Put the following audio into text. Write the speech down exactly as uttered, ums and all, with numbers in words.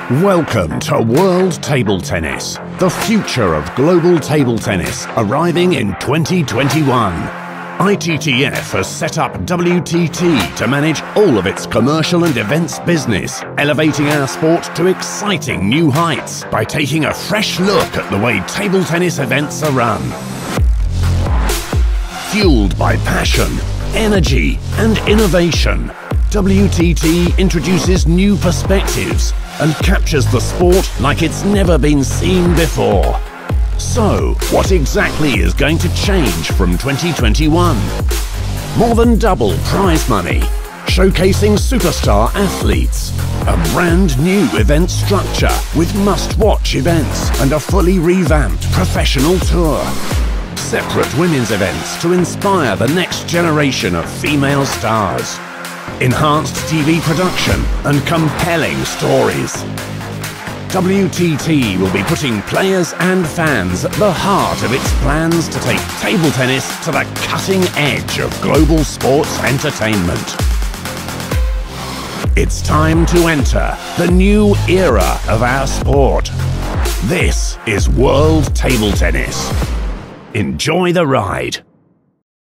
Welcome to World Table Tennis, the future of global table tennis, arriving in twenty twenty-one. I T T F has set up W T T to manage all of its commercial and events business, elevating our sport to exciting new heights by taking a fresh look at the way table tennis events are run. Fueled by passion, energy and innovation, W T T introduces new perspectives and captures the sport like it's never been seen before. So, what exactly is going to change from twenty twenty-one? More than double prize money, showcasing superstar athletes, a brand new event structure with must-watch events and a fully revamped professional tour. Separate women's events to inspire the next generation of female stars. Enhanced T V production and compelling stories. W T T will be putting players and fans at the heart of its plans to take table tennis to the cutting edge of global sports entertainment. It's time to enter the new era of our sport. This is World Table Tennis. Enjoy the ride.